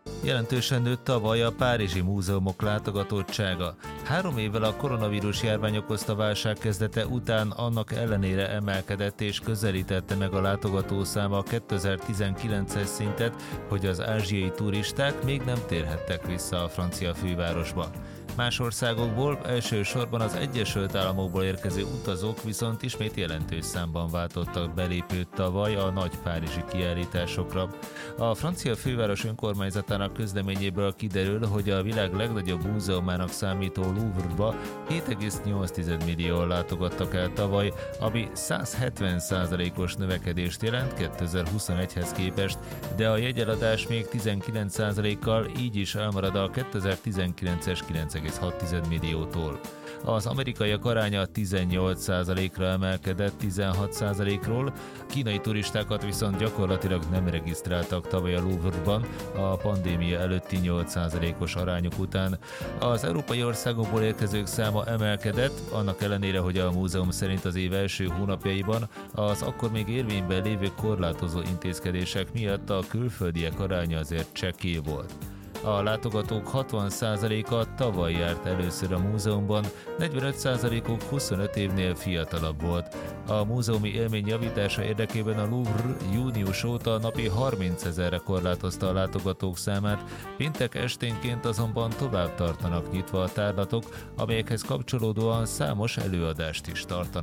Jelentősen nőtt tavaly a párizsi múzeumok látogatottsága. 3 évvel a koronavírus járvány okozta válság kezdete után annak ellenére emelkedett és közelítette meg a látogatószáma a 2019-es szintet, hogy az ázsiai turisták még nem térhettek vissza a francia fővárosba. Más országokból, elsősorban az Egyesült Államokból érkező utazók viszont ismét jelentős számban váltottak belépőt tavaly a nagy párizsi kiállításokra. A francia főváros önkormányzatának közleményéből kiderül, hogy a világ legnagyobb múzeumának számító Louvre-ba 7,8 millióan látogattak el tavaly, ami 170%-os növekedést jelent 2021-hez képest, de a jegyeladás még 19%-kal így is elmarad a 2019-es 9,6 milliótól. Az amerikaiak aránya 18%-ra emelkedett 16%-ról, kínai turistákat viszont gyakorlatilag nem regisztráltak tavaly a Louvre-ban a pandémia előtti 8%-os arányok után. Az európai országokból érkezők száma emelkedett, annak ellenére, hogy a múzeum szerint az év első hónapjaiban az akkor még érvényben lévő korlátozó intézkedések miatt a külföldiek aránya azért csekély volt. A látogatók 60%-a tavaly járt először a múzeumban, 45%-uk 25 évnél fiatalabb volt. A múzeumi élmény javítása érdekében a Louvre június óta napi 30 000-re korlátozta a látogatók számát, péntek esténként azonban tovább tartanak nyitva a tárlatok, amelyekhez kapcsolódóan számos előadást is tartanak.